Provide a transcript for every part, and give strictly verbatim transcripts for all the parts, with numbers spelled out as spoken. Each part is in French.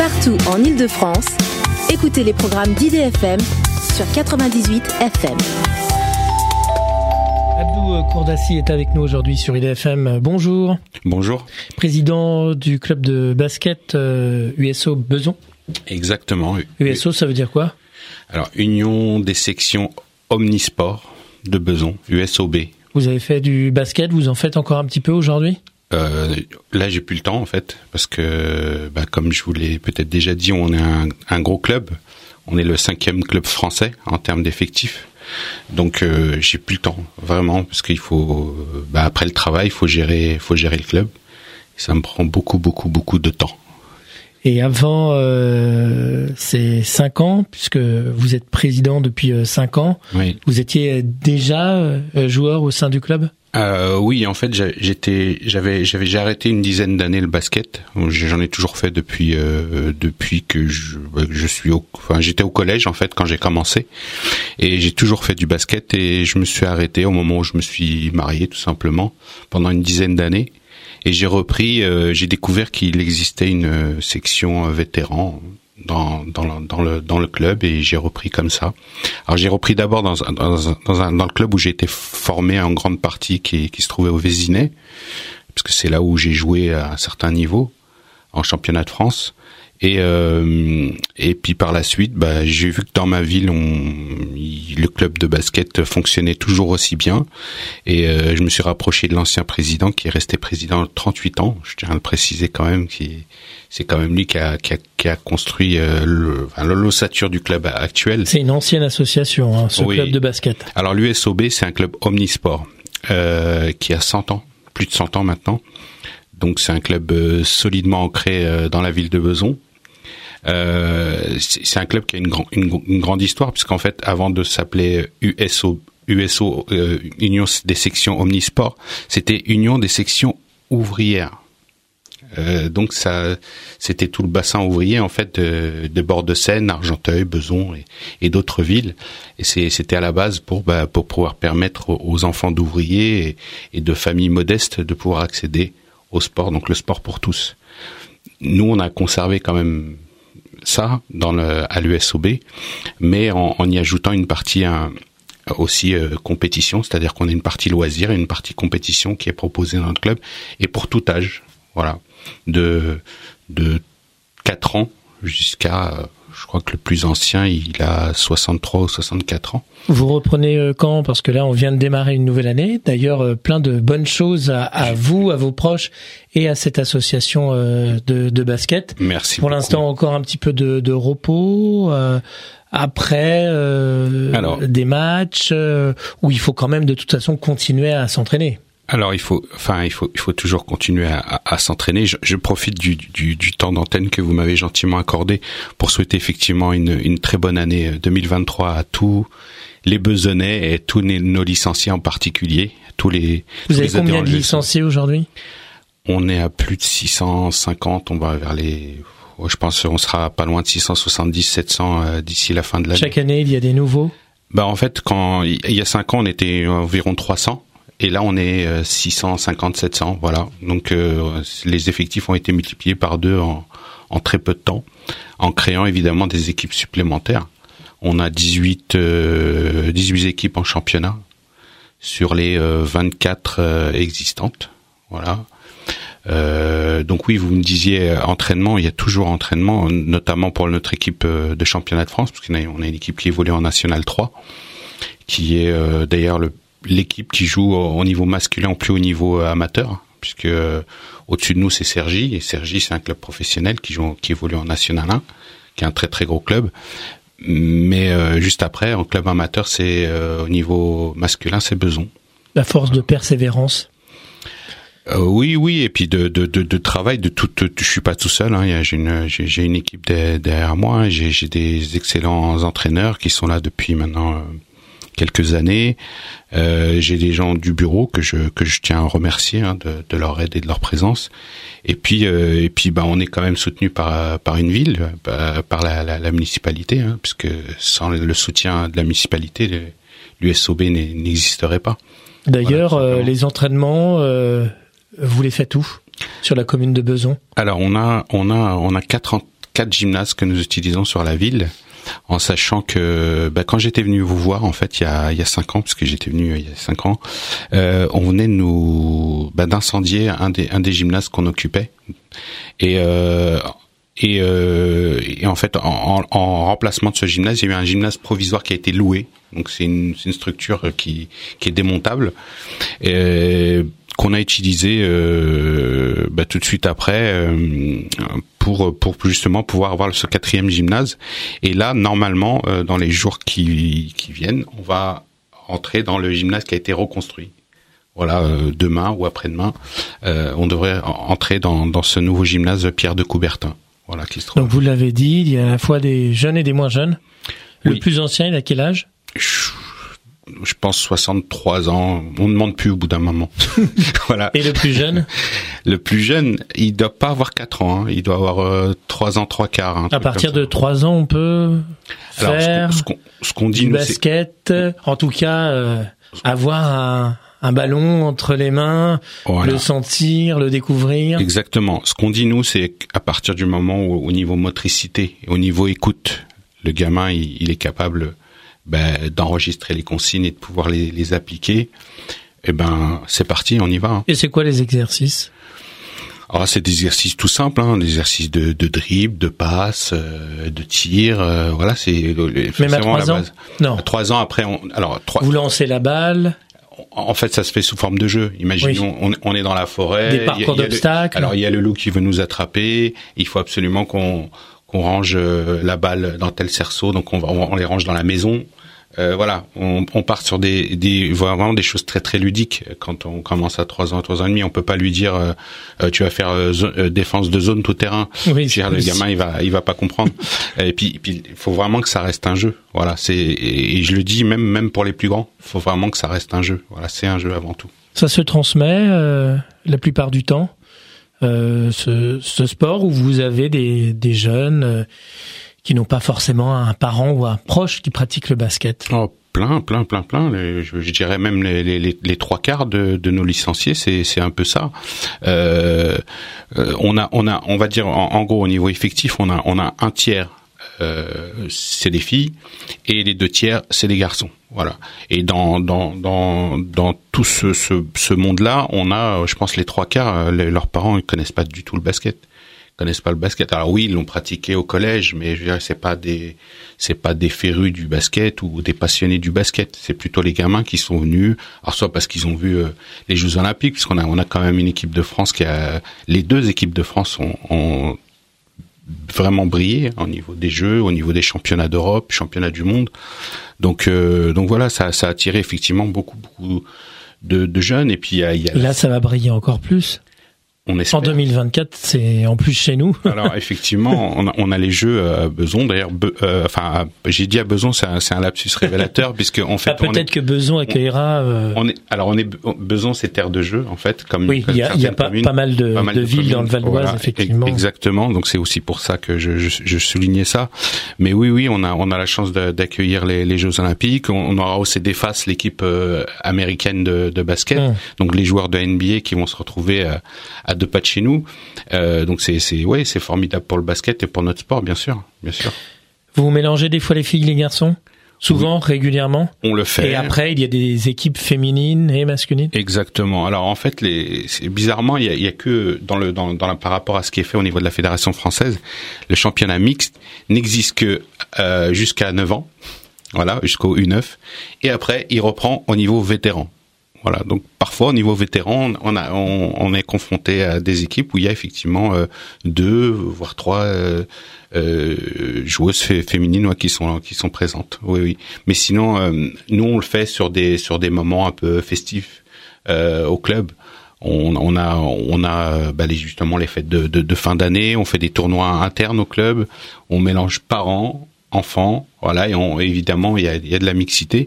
Partout en Île-de-France, écoutez les programmes d'I D F M sur quatre-vingt-dix-huit F M. Abdou Kourdassi est avec nous aujourd'hui sur I D F M. Bonjour. Bonjour. Président du club de basket euh, U S O Beson. Exactement. U S O, ça veut dire quoi? Alors, Union des sections omnisports de Beson, U S O B. Vous avez fait du basket, vous en faites encore un petit peu aujourd'hui? Euh, là, j'ai plus le temps en fait, parce que, bah, comme je vous l'ai peut-être déjà dit, on est un, un gros club. On est le cinquième club français en termes d'effectifs. Donc, euh, j'ai plus le temps, vraiment, parce qu'il faut, bah, après le travail, il faut gérer, faut gérer le club. Et ça me prend beaucoup, beaucoup, beaucoup de temps. Et avant euh, ces cinq ans, puisque vous êtes président depuis euh, cinq ans, oui. Vous étiez déjà euh, joueur au sein du club? Euh, oui, en fait, j'étais, j'avais, j'avais déjà arrêté une dizaine d'années le basket. J'en ai toujours fait depuis, euh, depuis que je, je suis au, enfin, j'étais au collège en fait quand j'ai commencé, et j'ai toujours fait du basket. Et je me suis arrêté au moment où je me suis marié, tout simplement, pendant une dizaine d'années. Et j'ai repris, euh, j'ai découvert qu'il existait une section vétérans dans dans le, dans le dans le club, et j'ai repris comme ça. Alors j'ai repris d'abord dans un, dans un, dans un dans le club où j'ai été formé en grande partie, qui qui se trouvait au Vésinet, parce que c'est là où j'ai joué à un certain niveau en championnat de France. Et euh, et puis par la suite, bah j'ai vu que dans ma ville, on il, le club de basket fonctionnait toujours aussi bien, et euh, je me suis rapproché de l'ancien président, qui est resté président trente-huit ans. Je tiens à le préciser quand même, qui c'est quand même lui qui a qui a, qui a construit euh, le, enfin, l'ossature du club actuel. C'est une ancienne association, hein, ce oui. club de basket. Alors l'U S O B, c'est un club omnisport euh, qui a cent ans, plus de cent ans maintenant. Donc c'est un club euh, solidement ancré euh, dans la ville de Beson. Euh, c'est un club qui a une, grand, une, une grande histoire, puisqu'en fait, avant de s'appeler U S O, U S O euh, Union des sections omnisports, c'était Union des sections ouvrières. Euh, donc ça, c'était tout le bassin ouvrier en fait de, de Bord-de-Seine, Argenteuil, Beson et, et d'autres villes. Et c'est, c'était à la base pour bah, pour pouvoir permettre aux enfants d'ouvriers et, et de familles modestes de pouvoir accéder au sport. Donc le sport pour tous. Nous, on a conservé quand même ça dans le à l'U S O B, mais en, en y ajoutant une partie un, aussi euh, compétition, c'est-à-dire qu'on a une partie loisir et une partie compétition qui est proposée dans notre club, et pour tout âge, voilà, de de quatre ans jusqu'à, euh, je crois que le plus ancien, il a soixante-trois ou soixante-quatre ans. Vous reprenez euh, quand? Parce que là, on vient de démarrer une nouvelle année. D'ailleurs, euh, plein de bonnes choses à, à vous, à vos proches et à cette association euh, de, de basket. Merci Pour beaucoup. l'instant, encore un petit peu de, de repos. Euh, après euh, Alors, des matchs euh, où il faut quand même de toute façon continuer à s'entraîner. Alors il faut, enfin il faut, il faut toujours continuer à, à, à s'entraîner. Je, je profite du, du, du temps d'antenne que vous m'avez gentiment accordé pour souhaiter effectivement une, une très bonne année deux mille vingt-trois à tous les Besonnais et tous nos licenciés en particulier. Tous les. Vous tous avez les combien de licenciés aujourd'hui? On est à plus de six cent cinquante. On va vers les. Je pense qu'on sera pas loin de six cent soixante-dix, sept cents euh, d'ici la fin de l'année. Chaque année, il y a des nouveaux. Bah en fait, quand il y a cinq ans, on était environ trois cents. Et là, on est six cent cinquante, sept cents, voilà. Donc, euh, les effectifs ont été multipliés par deux en, en très peu de temps, en créant évidemment des équipes supplémentaires. On a dix-huit, euh, dix-huit équipes en championnat sur les euh, vingt-quatre euh, existantes, voilà. Euh, donc oui, vous me disiez entraînement, il y a toujours entraînement, notamment pour notre équipe de championnat de France, parce qu'on a, on a une équipe qui évolue en National trois, qui est euh, d'ailleurs le l'équipe qui joue au niveau masculin au plus haut niveau amateur, puisque euh, au-dessus de nous c'est Cergy, et Cergy c'est un club professionnel qui joue, qui évolue en National un, qui est un très très gros club. Mais euh, juste après, en club amateur, c'est euh, au niveau masculin, c'est Beson. La force de persévérance. Euh, oui, oui, et puis de de de, de travail, de tout. De, je suis pas tout seul. Hein, j'ai une j'ai, j'ai une équipe de, derrière moi. J'ai j'ai des excellents entraîneurs qui sont là depuis maintenant. Euh, quelques années. Euh, j'ai des gens du bureau que je que je tiens à remercier hein, de, de leur aide et de leur présence. Et puis euh, et puis bah on est quand même soutenu par par une ville, par, par la, la, la municipalité, hein, puisque sans le soutien de la municipalité, l'U S O B n'existerait pas. D'ailleurs, voilà, euh, les entraînements, euh, vous les faites où sur la commune de Beson? Alors on a on a on a quatre quatre gymnases que nous utilisons sur la ville, en sachant que bah, quand j'étais venu vous voir, en fait, il y a, il y a cinq ans, parce que j'étais venu il y a cinq ans, euh, on venait de nous bah, d'incendier un des, un des gymnases qu'on occupait. Et... Euh, Et, euh, et en fait, en, en remplacement de ce gymnase, il y a eu un gymnase provisoire qui a été loué. Donc c'est une, c'est une structure qui, qui est démontable, et qu'on a utilisé euh, bah, tout de suite après euh, pour pour justement pouvoir avoir ce quatrième gymnase. Et là, normalement, euh, dans les jours qui qui viennent, on va rentrer dans le gymnase qui a été reconstruit. Voilà, euh, demain ou après-demain, euh, on devrait entrer dans dans ce nouveau gymnase Pierre de Coubertin. Voilà, qui se trouve. Donc vous l'avez dit, il y a à la fois des jeunes et des moins jeunes. Le oui. plus ancien, il a quel âge ? Je, je pense soixante-trois ans. On ne demande plus au bout d'un moment. Voilà. Et le plus jeune ? Le plus jeune, il doit pas avoir quatre ans. Hein. Il doit avoir euh, trois ans, trois quarts. Hein, à partir de trois ans, on peut Alors, faire ce qu'on, ce qu'on, ce qu'on dit, du nous, basket, c'est... en tout cas euh, avoir un... un ballon entre les mains, voilà. Le sentir, le découvrir. Exactement. Ce qu'on dit, nous, c'est qu'à partir du moment où, au niveau motricité, au niveau écoute, le gamin, il, il est capable ben, d'enregistrer les consignes et de pouvoir les, les appliquer, eh ben, c'est parti, on y va. Hein. Et c'est quoi les exercices ? Alors, c'est des exercices tout simples, hein, des exercices de, de dribble, de passe, euh, de tir, euh, voilà, c'est, le, c'est Même à vraiment trois la ans base. Non. À trois ans, après, on, alors, trois, vous lancez la balle. En fait, ça se fait sous forme de jeu. Imaginons, oui. on, on est dans la forêt. Des parcours il y a, il y a d'obstacles. Le, alors, il y a le loup qui veut nous attraper. Il faut absolument qu'on, qu'on range la balle dans tel cerceau. Donc, on, va, on les range dans la maison. Euh, voilà, on, on part sur des, des vraiment des choses très très ludiques. Quand on commence à trois ans, trois ans et demi, on peut pas lui dire euh, tu vas faire euh, zo- défense de zone tout terrain. Oui, dire, le gamin il va il va pas comprendre. Et puis puis il faut vraiment que ça reste un jeu. Voilà, c'est et, et je le dis même même pour les plus grands, il faut vraiment que ça reste un jeu. Voilà, c'est un jeu avant tout. Ça se transmet euh, la plupart du temps euh, ce, ce sport où vous avez des des jeunes. Euh, qui n'ont pas forcément un parent ou un proche qui pratique le basket. Oh, plein, plein, plein, plein. Les, je, je dirais même les, les, les, les trois quarts de, de nos licenciés, c'est, c'est un peu ça. Euh, euh, on a, on a, on va dire en, en gros au niveau effectif, on a, on a un tiers, euh, c'est des filles, et les deux tiers, c'est des garçons. Voilà. Et dans, dans, dans, dans tout ce, ce, ce monde-là, on a, je pense, les trois quarts, les, leurs parents, ils connaissent pas du tout le basket. Connaissent pas le basket. Alors oui, ils l'ont pratiqué au collège, mais je dirais c'est pas des c'est pas des férus du basket ou des passionnés du basket. C'est plutôt les gamins qui sont venus. Alors soit parce qu'ils ont vu euh, les Jeux Olympiques, puisqu'on a on a quand même une équipe de France qui a les deux équipes de France ont, ont vraiment brillé hein, au niveau des Jeux, au niveau des championnats d'Europe, championnats du monde. Donc euh, donc voilà, ça ça a attiré effectivement beaucoup beaucoup de, de jeunes. Et puis il y a, il y a là ça va briller encore plus. On espère. En deux mille vingt-quatre, c'est en plus chez nous. Alors effectivement, on a, on a les jeux à Beson. D'ailleurs, Be, euh, enfin, j'ai dit à Beson, c'est un, c'est un lapsus révélateur puisque en fait, ah, peut-être on est, que Beson accueillera. Euh... On est, alors on est Beson, c'est terre de jeu en fait, comme oui, il y a, y a pas, pas mal de, pas mal de, de villes communes. Dans le Val d'Oise, voilà, effectivement. Exactement. Donc c'est aussi pour ça que je, je, je soulignais ça. Mais oui, oui, on a, on a la chance de, d'accueillir les, les Jeux Olympiques. On, on aura aussi des faces l'équipe euh, américaine de, de basket, hum. donc les joueurs de N B A qui vont se retrouver à, à deux pas de chez nous. Euh, donc c'est c'est ouais c'est formidable pour le basket et pour notre sport bien sûr bien sûr. Vous mélangez des fois les filles et les garçons souvent oui. Régulièrement. On le fait. Et après il y a des équipes féminines et masculines. Exactement. Alors en fait les c'est, bizarrement il y a, il y a que dans le dans dans la, par rapport à ce qui est fait au niveau de la fédération française, le championnat mixte n'existe que euh, jusqu'à neuf ans. Voilà, jusqu'au U neuf et après il reprend au niveau vétéran. Voilà, donc parfois au niveau vétéran, on, a, on, on est confronté à des équipes où il y a effectivement euh, deux, voire trois euh, euh, joueuses fé- féminines ouais, qui sont qui sont présentes. Oui, oui. Mais sinon, euh, nous on le fait sur des sur des moments un peu festifs euh, au club. On, on a on a bah, les, justement les fêtes de, de, de fin d'année. On fait des tournois internes au club. On mélange parents, enfants, voilà, et on, évidemment il y a, il y a de la mixité.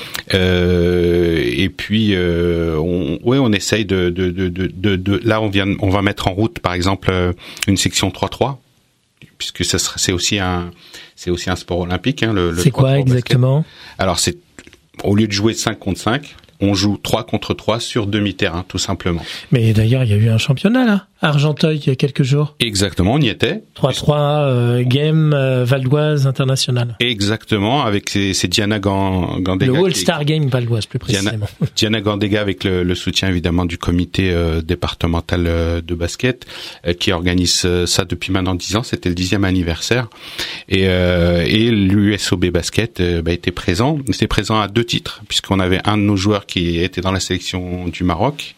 Euh, et puis, euh, on, ouais, on essaye de, de, de, de, de, de, là on vient, on va mettre en route, par exemple, une section trois trois, puisque ça sera, c'est aussi un, c'est aussi un sport olympique. Hein, le, le c'est quoi exactement ? Alors c'est, au lieu de jouer cinq contre cinq, on joue trois contre trois sur demi-terrain, tout simplement. Mais d'ailleurs, il y a eu un championnat là, Argenteuil il y a quelques jours. Exactement, on y était. trois trois, euh, game euh, Val d'Oise international. Exactement, avec c'est, c'est Diana Gandega. Le All-Star Game Val d'Oise, plus précisément. Diana, Diana Gandega avec le, le soutien évidemment du comité euh, départemental euh, de basket euh, qui organise euh, ça depuis maintenant dix ans. C'était le dixième anniversaire et, euh, et l'U S O B Basket euh, bah, était présent. Il était présent à deux titres puisqu'on avait un de nos joueurs qui était dans la sélection du Maroc.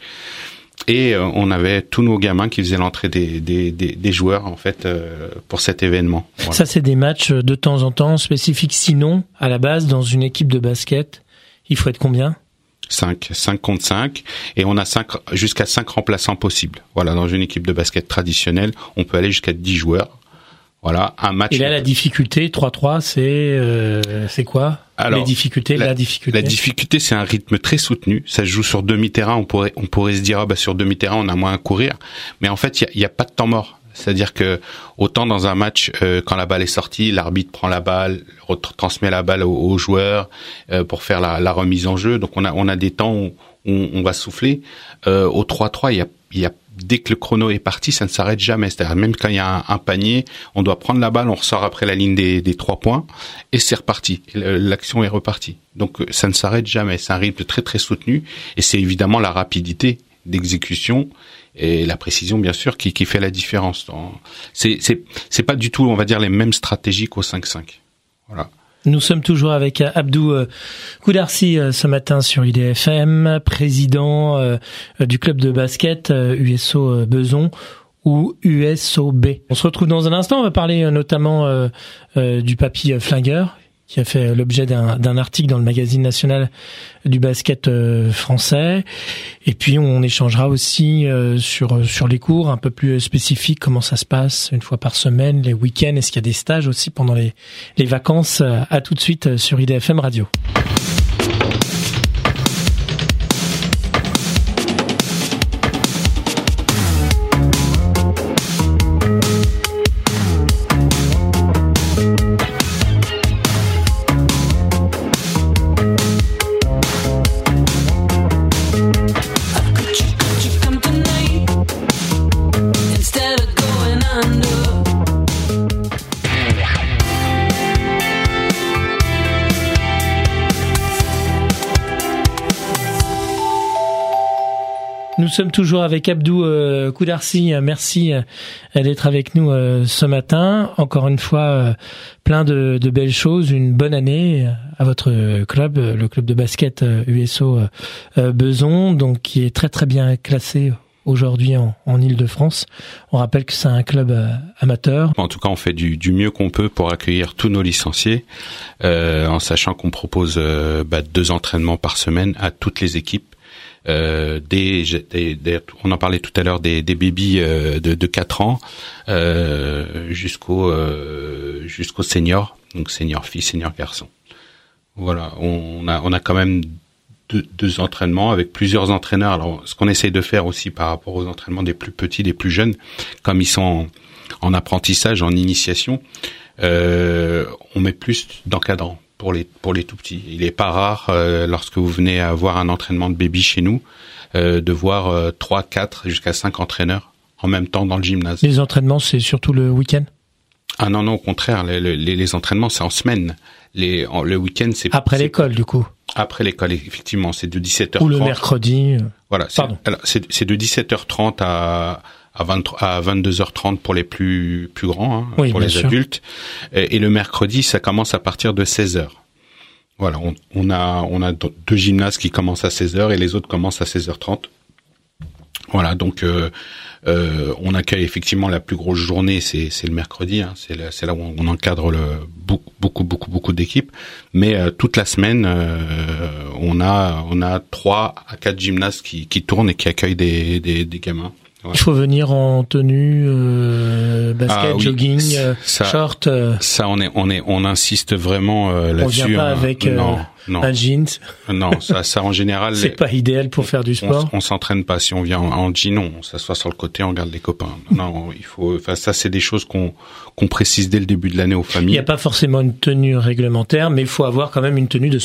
Et euh, on avait tous nos gamins qui faisaient l'entrée des, des, des, des joueurs en fait euh, pour cet événement. Voilà. Ça, c'est des matchs de temps en temps spécifiques. Sinon, à la base, dans une équipe de basket, il faut être combien ? cinq, cinq contre cinq, et on a cinq, jusqu'à cinq remplaçants possibles. Voilà, dans une équipe de basket traditionnelle, on peut aller jusqu'à dix joueurs. Voilà, un match. Et là, la difficulté, trois trois, c'est euh, c'est quoi ? Alors, les difficultés, la, la difficulté. La difficulté, c'est un rythme très soutenu. Ça se joue sur demi-terrain. On pourrait, on pourrait se dire, ah bah sur demi-terrain, on a moins à courir. Mais en fait, il y a, y a pas de temps mort. C'est-à-dire que autant dans un match, euh, quand la balle est sortie, l'arbitre prend la balle, retransmet la balle aux, aux joueurs euh, pour faire la, la remise en jeu. Donc on a, on a des temps où on, on va souffler. Euh, au trois trois, il y a, il y a dès que le chrono est parti, ça ne s'arrête jamais. C'est-à-dire même quand il y a un, un panier, on doit prendre la balle, on ressort après la ligne des, des trois points et c'est reparti. Et l'action est repartie. Donc ça ne s'arrête jamais. C'est un rythme très très soutenu et c'est évidemment la rapidité d'exécution et la précision bien sûr qui, qui fait la différence. C'est c'est c'est pas du tout, on va dire, les mêmes stratégies qu'au cinq cinq. Voilà. Nous sommes toujours avec Abdou Koudarsi ce matin sur I D F M, président du club de basket U S O Beson ou U S O B. On se retrouve dans un instant, on va parler notamment du papy flingueur qui a fait l'objet d'un, d'un article dans le magazine national du basket euh, français. Et puis on échangera aussi euh, sur sur les cours un peu plus spécifiques, comment ça se passe une fois par semaine, les week-ends, est-ce qu'il y a des stages aussi pendant les les vacances. À tout de suite sur I D F M Radio. Nous sommes toujours avec Abdou euh, Koudarsi. Merci euh, d'être avec nous euh, ce matin. Encore une fois, euh, plein de, de belles choses. Une bonne année à votre club, le club de basket euh, U S O euh, Beson, donc qui est très très bien classé aujourd'hui en, en Île-de-France. On rappelle que c'est un club euh, amateur. En tout cas, on fait du, du mieux qu'on peut pour accueillir tous nos licenciés, euh, en sachant qu'on propose euh, bah, deux entraînements par semaine à toutes les équipes. Euh, des, des, des, on en parlait tout à l'heure des, des bébés euh, de, de quatre ans euh, jusqu'au euh, jusqu'au senior, donc senior fille, senior garçon. Voilà, on a on a quand même deux, deux entraînements avec plusieurs entraîneurs. Alors, ce qu'on essaye de faire aussi par rapport aux entraînements des plus petits, des plus jeunes, comme ils sont en, en apprentissage, en initiation, euh, on met plus d'encadrants. Pour les pour les tout petits, il est pas rare euh, lorsque vous venez à voir un entraînement de baby chez nous euh, de voir euh, trois, quatre jusqu'à cinq entraîneurs en même temps dans le gymnase. Les entraînements, c'est surtout le week-end ? Ah non non, au contraire, les les, les entraînements c'est en semaine. Les en, le week-end c'est après c'est, l'école du coup. Après l'école effectivement, c'est de dix-sept heures trente. Ou le mercredi. Voilà, c'est, Pardon. Alors, c'est c'est de dix-sept heures trente à à vingt-trois à vingt-deux heures trente pour les plus plus grands, hein, oui, pour les sûr. adultes. Et, et le mercredi, ça commence à partir de seize heures. Voilà, on, on a on a deux gymnases qui commencent à seize heures et les autres commencent à seize heures trente. Voilà, donc euh, euh, on accueille effectivement la plus grosse journée, c'est c'est le mercredi, hein, c'est là, c'est là où on encadre le beaucoup beaucoup beaucoup beaucoup d'équipes. Mais euh, toute la semaine, euh, on a on a trois à quatre gymnases qui qui tournent et qui accueillent des des, des gamins. Ouais. Il faut venir en tenue euh, basket, ah, oui. jogging, euh, ça, short. Euh... Ça, on est, on est, on insiste vraiment euh, là-dessus. On vient pas hein. avec euh, non, non. un jeans. Non, ça, ça en général. C'est les... pas idéal pour faire du sport. On, on s'entraîne pas. Si on vient en, en jean, on s'assoit sur le côté, on regarde les copains. Non, il faut. Enfin, ça, c'est des choses qu'on qu'on précise dès le début de l'année aux familles. Il n'y a pas forcément une tenue réglementaire, mais il faut avoir quand même une tenue de sport.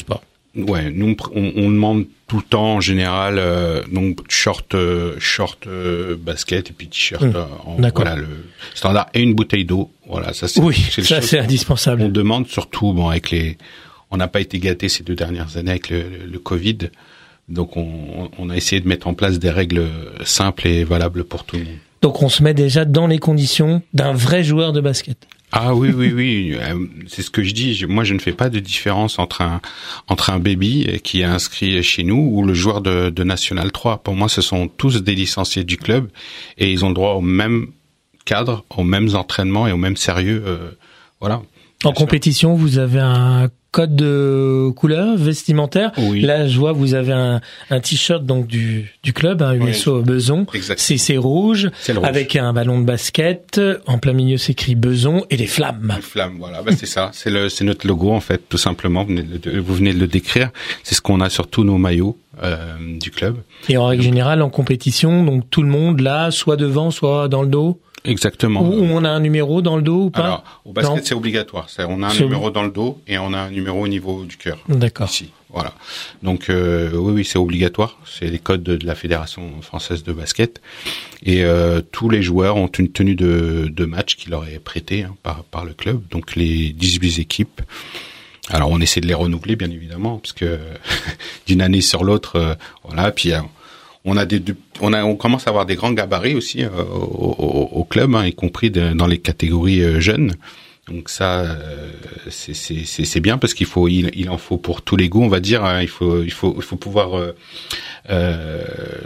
Ouais, nous on, on demande tout le temps en général euh, donc short, euh, short euh, basket et puis t-shirt. Mmh. Euh, en, voilà le standard et une bouteille d'eau. Voilà, ça c'est. Oui, c'est ça c'est indispensable. On demande surtout bon avec les. On n'a pas été gâtés ces deux dernières années avec le, le, le Covid, donc on, on a essayé de mettre en place des règles simples et valables pour tout le monde. Donc on se met déjà dans les conditions d'un vrai joueur de basket. Ah oui, oui, oui, c'est ce que je dis. Moi, je ne fais pas de différence entre un entre un baby qui est inscrit chez nous ou le joueur de, de National trois. Pour moi, ce sont tous des licenciés du club et ils ont le droit au même cadre, aux mêmes entraînements et au même sérieux. Euh, voilà. En compétition, vous avez un code de couleur vestimentaire. Oui. Là, je vois, vous avez un, un t-shirt donc du du club, un U S O oui. Beson. C'est c'est rouge, c'est rouge avec un ballon de basket. En plein milieu, c'est écrit Beson et des flammes. Des flammes, voilà. Bah, c'est ça. C'est le c'est notre logo en fait, tout simplement. Vous venez de, vous venez de le décrire. C'est ce qu'on a sur tous nos maillots euh, du club. Et en règle générale, en compétition, donc tout le monde là, soit devant, soit dans le dos. Exactement. Ou on a un numéro dans le dos ou pas? Alors, au basket, non. C'est obligatoire. C'est, on a un c'est numéro dans le dos et on a un numéro au niveau du cœur. D'accord. Ici, voilà. Donc, euh, oui, oui, c'est obligatoire. C'est les codes de, de la Fédération française de basket. Et euh, tous les joueurs ont une tenue de, de match qui leur est prêtée hein, par, par le club. Donc, les dix-huit équipes. Alors, on essaie de les renouveler, bien évidemment, parce que d'une année sur l'autre, euh, voilà. Puis, euh, on a des, on a, on commence à avoir des grands gabarits aussi euh, au, au, au club, hein, y compris de, dans les catégories euh, jeunes. Donc ça, euh, c'est, c'est, c'est, c'est bien parce qu'il faut, il, il en faut pour tous les goûts, on va dire. Hein, il faut, il faut, il faut pouvoir, euh, euh,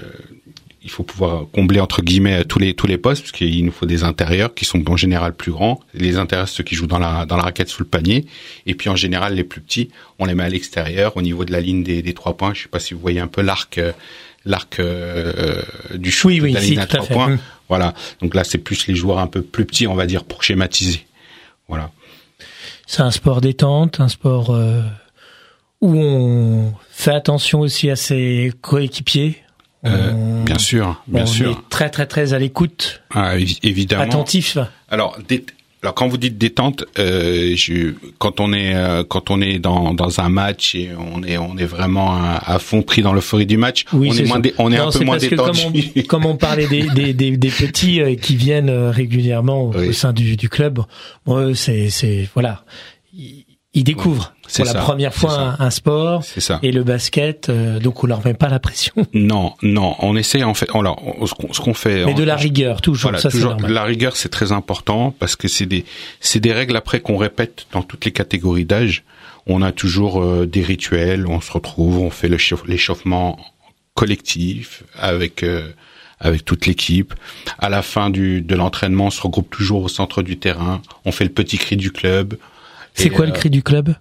il faut pouvoir combler entre guillemets tous les tous les postes parce qu'il nous faut des intérieurs qui sont en général plus grands. Les intérieurs, ceux qui jouent dans la dans la raquette sous le panier, et puis en général les plus petits, on les met à l'extérieur au niveau de la ligne des, des trois points. Je sais pas si vous voyez un peu l'arc. Euh, l'arc euh, du shoot oui, oui, de la si, ligne à trois points. Mmh. Voilà. Donc là, c'est plus les joueurs un peu plus petits, on va dire, pour schématiser. Voilà. C'est un sport détente, un sport euh, où on fait attention aussi à ses coéquipiers. Euh, on, bien sûr, bien on sûr. On est très, très, très à l'écoute. Ah, évidemment. Attentif. Alors, dé- Alors quand vous dites détente, euh, je, quand on est euh, quand on est dans dans un match et on est on est vraiment à, à fond pris dans l'euphorie du match, oui, on est, est moins dé, on est non, un peu moins détendu. Comme on, comme on parlait des des des, des petits euh, qui viennent euh, régulièrement oui. au sein du du club, bon, c'est c'est voilà, ils, ils découvrent oui, pour la ça, première fois un, un sport c'est ça. Et le basket, euh, donc on leur met pas la pression. Non, non, on essaie en fait. Alors, ce qu'on, ce qu'on fait. Mais on, de la rigueur, toujours. Voilà, ça, toujours. C'est normal. La rigueur, c'est très important parce que c'est des, c'est des règles après qu'on répète dans toutes les catégories d'âge. On a toujours euh, des rituels. On se retrouve, on fait le l'échauffement collectif avec euh, avec toute l'équipe. À la fin du de l'entraînement, on se regroupe toujours au centre du terrain. On fait le petit cri du club. C'est quoi euh, le cri du club?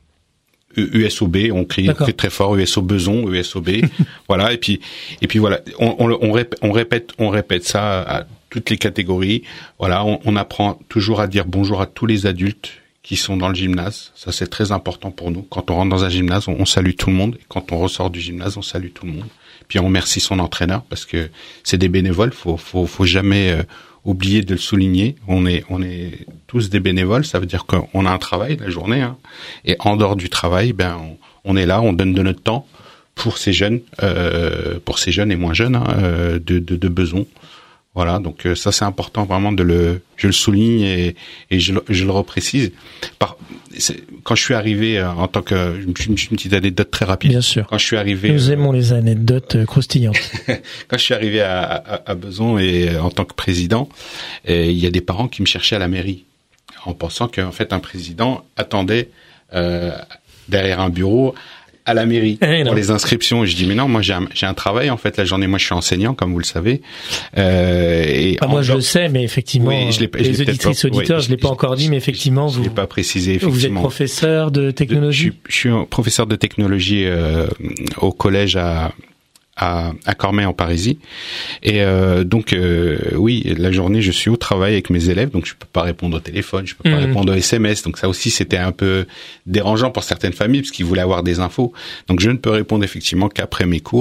U S O B, on crie très très fort U S O Beson, U S O B, voilà et puis et puis voilà, on, on, on répète on répète on répète ça à toutes les catégories, voilà, on, on apprend toujours à dire bonjour à tous les adultes qui sont dans le gymnase, ça c'est très important pour nous. Quand on rentre dans un gymnase, on, on salue tout le monde, et quand on ressort du gymnase, on salue tout le monde. Puis on remercie son entraîneur parce que c'est des bénévoles, faut faut faut jamais euh, oublier de le souligner. On est, on est tous des bénévoles. Ça veut dire qu'on a un travail la journée, hein. Et en dehors du travail, ben, on, on est là, on donne de notre temps pour ces jeunes, euh, pour ces jeunes et moins jeunes, hein, euh, de, de, de besoin. Voilà. Donc ça, c'est important vraiment de le, je le souligne et, et je, je le reprécise. Par, quand je suis arrivé euh, en tant que, une, une petite anecdote très rapide. Bien sûr. Quand je suis arrivé, nous euh, aimons les anecdotes euh, croustillantes. Quand je suis arrivé à, à, à Beson et en tant que président, il y a des parents qui me cherchaient à la mairie en pensant qu'en fait un président attendait euh, derrière un bureau à la mairie eh pour non. les inscriptions. Et je dis mais non, moi j'ai un, j'ai un travail en fait la journée. Moi je suis enseignant comme vous le savez. Euh, et ah, moi je le sais, mais effectivement oui, je l'ai, les je auditrices pas, auditeurs, ouais, je l'ai pas encore dit, mais effectivement je, je vous. Je l'ai pas précisé effectivement. Vous êtes professeur de technologie. De, je, je suis professeur de technologie euh, au collège à à, à Cormeilles en Parisie. Et euh, donc euh, oui, la journée je suis au travail avec mes élèves, donc je peux pas répondre au téléphone, je peux pas mmh. répondre aux S M S. Donc ça aussi c'était un peu dérangeant pour certaines familles parce qu'ils voulaient avoir des infos. Donc je ne peux répondre effectivement qu'après mes cours.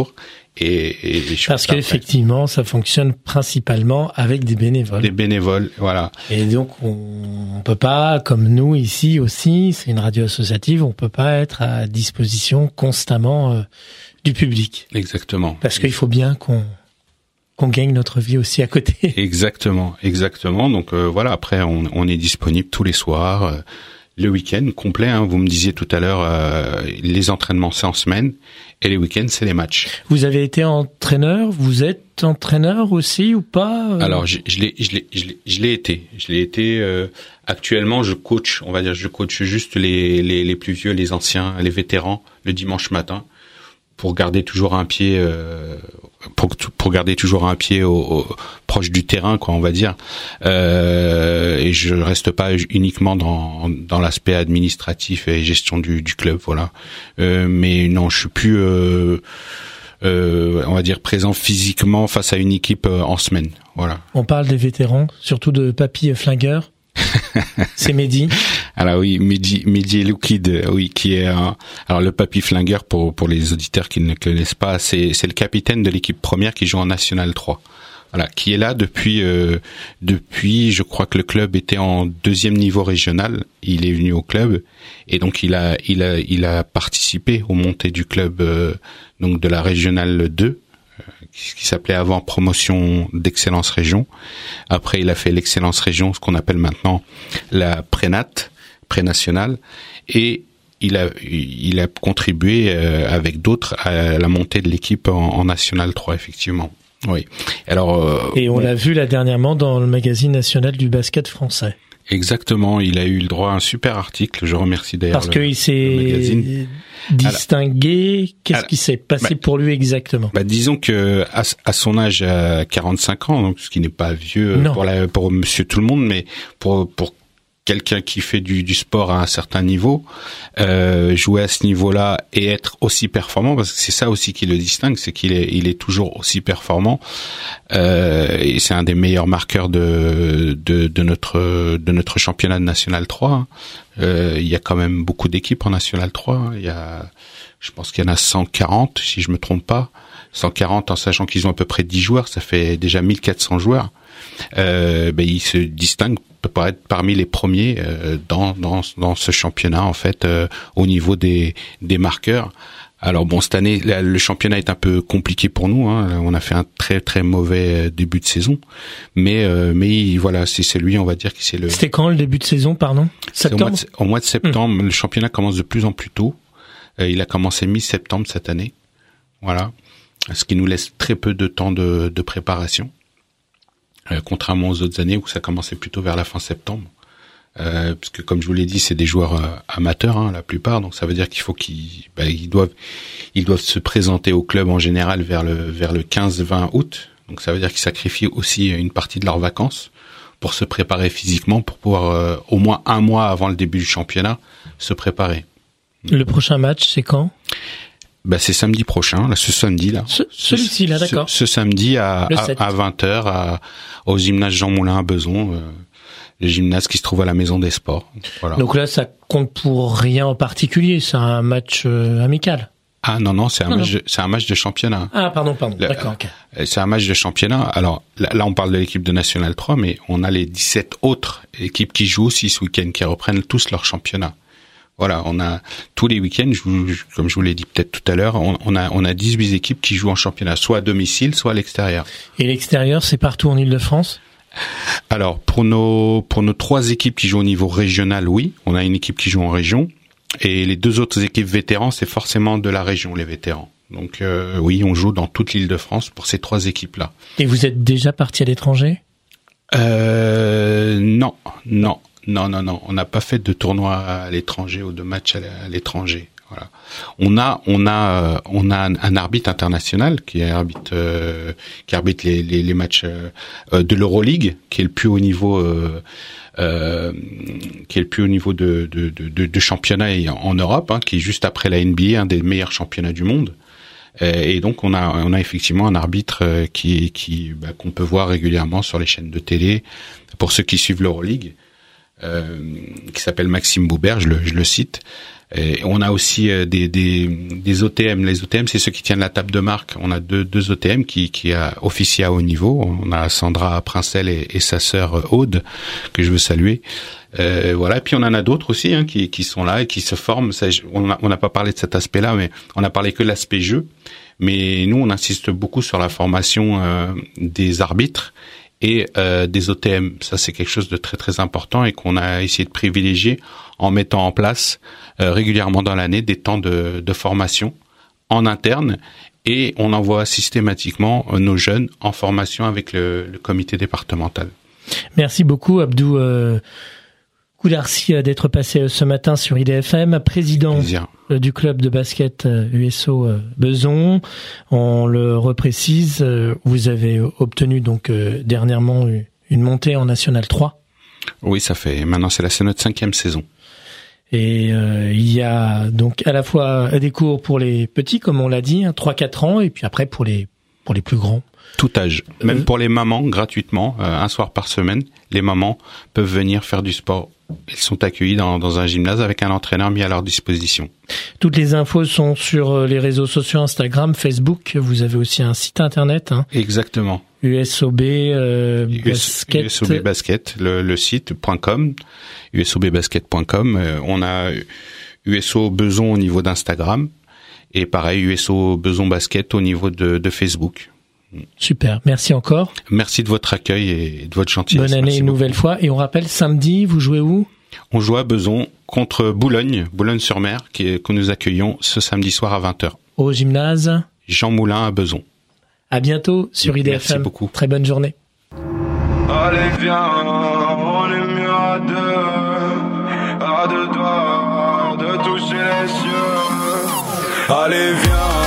Et, et je Parce qu'effectivement, ça fonctionne principalement avec des bénévoles. Des bénévoles, voilà. Et donc, on, on peut pas, comme nous ici aussi, c'est une radio associative, on peut pas être à disposition constamment euh, du public. Exactement. Parce qu'il faut bien qu'on qu'on gagne notre vie aussi à côté. Exactement, exactement. Donc euh, voilà. Après, on, on est disponible tous les soirs. Euh, Le week-end complet, hein, vous me disiez tout à l'heure, euh, les entraînements c'est en semaine et les week-ends c'est les matchs. Vous avez été entraîneur, vous êtes entraîneur aussi ou pas? Alors je, je l'ai, je l'ai, je l'ai, je l'ai été. Je l'ai été. Euh, actuellement, je coach, on va dire, je coach juste les, les les plus vieux, les anciens, les vétérans le dimanche matin pour garder toujours un pied, euh, pour pour garder toujours un pied au, au proche du terrain, quoi, on va dire. Euh, et je reste pas uniquement dans dans l'aspect administratif et gestion du du club, voilà. Euh, mais non, je suis plus, euh, euh, on va dire, présent physiquement face à une équipe euh, en semaine, voilà. On parle des vétérans, surtout de Papy Flingueur. C'est Mehdi. Alors oui, Mehdi, Mehdi Eloukid, oui, qui est un, alors le Papy Flingueur pour pour les auditeurs qui ne le connaissent pas, c'est c'est le capitaine de l'équipe première qui joue en National trois. Voilà, qui est là depuis euh, depuis je crois que le club était en deuxième niveau régional, il est venu au club et donc il a il a il a participé aux montées du club euh, donc de la régionale deux, qui s'appelait avant promotion d'excellence région. Après, il a fait l'excellence région, ce qu'on appelle maintenant la prénat, pré-nationale, et il a il a contribué euh, avec d'autres à la montée de l'équipe en, en National trois, effectivement. Oui. Alors euh, et on bon, l'a vu là dernièrement dans le magazine national du basket français. Exactement, il a eu le droit à un super article. Je remercie d'ailleurs parce qu'il s'est distingué. Qu'est-ce alors, qui s'est passé bah, pour lui exactement? Bah, disons que à, à son âge, à quarante-cinq ans, donc ce qui n'est pas vieux non. pour la, pour Monsieur tout le monde, mais pour pour quelqu'un qui fait du, du sport à un certain niveau, euh, jouer à ce niveau-là et être aussi performant, parce que c'est ça aussi qui le distingue, c'est qu'il est, il est toujours aussi performant. Euh, et c'est un des meilleurs marqueurs de, de, de notre, de notre championnat de National trois. Euh, il y a quand même beaucoup d'équipes en National trois. Il y a, je pense qu'il y en a cent quarante, si je me trompe pas. cent quarante en sachant qu'ils ont à peu près dix joueurs, ça fait déjà mille quatre cents joueurs. Euh, ben, il se distingue pour être parmi les premiers euh, dans dans dans ce championnat en fait euh, au niveau des des marqueurs. Alors bon, cette année là, le championnat est un peu compliqué pour nous, hein. On a fait un très très mauvais début de saison, mais euh, mais voilà, c'est celui, on va dire, qui c'est le. C'était quand le début de saison, pardon? Septembre. Au mois de, au mois de septembre, mmh. Le championnat commence de plus en plus tôt. Euh, il a commencé mi-septembre cette année, voilà, ce qui nous laisse très peu de temps de de préparation. Euh, contrairement aux autres années où ça commençait plutôt vers la fin septembre, euh, parce que comme je vous l'ai dit, c'est des joueurs euh, amateurs, hein, la plupart, donc ça veut dire qu'il faut qu'ils, bah, ils doivent, ils doivent se présenter au club en général vers le vers le quinze vingt août, donc ça veut dire qu'ils sacrifient aussi une partie de leurs vacances pour se préparer physiquement, pour pouvoir euh, au moins un mois avant le début du championnat se préparer. Le prochain match, c'est quand? Bah, c'est samedi prochain, là, ce samedi, là. Ce, celui-ci, là, d'accord. Ce, ce samedi à, à, à vingt heures, à, au gymnase Jean Moulin à Besançon, euh, le gymnase qui se trouve à la Maison des Sports. Voilà. Donc là, ça compte pour rien en particulier, c'est un match euh, amical. Ah, non, non, c'est un non, match, non. De, c'est un match de championnat. Ah, pardon, pardon, le, d'accord, ok. C'est un match de championnat. Alors, là, là, on parle de l'équipe de National trois, mais on a les dix-sept autres équipes qui jouent aussi ce week-end, qui reprennent tous leur championnat. Voilà, on a tous les week-ends, je vous, comme je vous l'ai dit peut-être tout à l'heure, on, on a on a dix-huit équipes qui jouent en championnat, soit à domicile, soit à l'extérieur. Et l'extérieur, c'est partout en Île-de-France ? Alors pour nos pour nos trois équipes qui jouent au niveau régional, oui, on a une équipe qui joue en région, et les deux autres équipes vétérans, c'est forcément de la région, les vétérans. Donc euh, oui, on joue dans toute l'Île-de-France pour ces trois équipes-là. Et vous êtes déjà parti à l'étranger ? Euh, non, non. Non, non, non. On n'a pas fait de tournoi à l'étranger ou de match à l'étranger. Voilà. On a, on a, on a un, un arbitre international qui est arbitre, euh, qui arbitre les, les, les matchs euh, de l'Euroleague, qui est le plus haut niveau, euh, euh, qui est le plus haut niveau de, de, de, de championnat en Europe, hein, qui est juste après la N B A, un des meilleurs championnats du monde. Et donc on a, on a effectivement un arbitre qui, qui, bah, qu'on peut voir régulièrement sur les chaînes de télé pour ceux qui suivent l'Euroleague. euh, qui s'appelle Maxime Boubert, je le, je le cite. Et on a aussi des, des, des O T M. Les O T M, c'est ceux qui tiennent la table de marque. On a deux, deux O T M qui, qui a officié à haut niveau. On a Sandra Princel et, et sa sœur Aude, que je veux saluer. Euh, voilà. Et puis on en a d'autres aussi hein, qui, qui sont là et qui se forment. Ça, on n'a on a pas parlé de cet aspect-là, mais on a parlé que de l'aspect jeu. Mais nous, on insiste beaucoup sur la formation euh, des arbitres et euh, des O T M. Ça, c'est quelque chose de très très important et qu'on a essayé de privilégier en mettant en place euh, régulièrement dans l'année des temps de, de formation en interne, et on envoie systématiquement nos jeunes en formation avec le, le comité départemental. Merci beaucoup Abdou euh, Koudarsi d'être passé ce matin sur I D F M, président Plaisir. du club de basket U S O Beson. On le reprécise, vous avez obtenu donc dernièrement une montée en National trois. Oui, ça fait maintenant c'est la c'est notre cinquième saison. Et euh, il y a donc à la fois des cours pour les petits, comme on l'a dit, hein, trois quatre ans, et puis après pour les pour les plus grands. Tout âge, même euh... pour les mamans gratuitement, euh, un soir par semaine, les mamans peuvent venir faire du sport. Elles sont accueillies dans, dans un gymnase avec un entraîneur mis à leur disposition. Toutes les infos sont sur les réseaux sociaux, Instagram, Facebook. Vous avez aussi un site internet. Hein. Exactement. U S O B euh, Basket. U S O B Basket, le, le site .com, U S O B basket point com. Euh, on a U S O Beson au niveau d'Instagram et pareil U S O Beson Basket au niveau de, de Facebook. Super, merci encore. Merci de votre accueil et de votre gentillesse. Bonne année une nouvelle fois. Et on rappelle, samedi, vous jouez où ? On joue à Beson contre Boulogne, Boulogne-sur-Mer, qui est, que nous accueillons ce samedi soir à vingt heures. Au gymnase Jean Moulin à Beson. À bientôt sur I D F M. Merci beaucoup. Très bonne journée. Allez viens, on est mieux à deux, à deux doigts de toucher les cieux. Allez viens.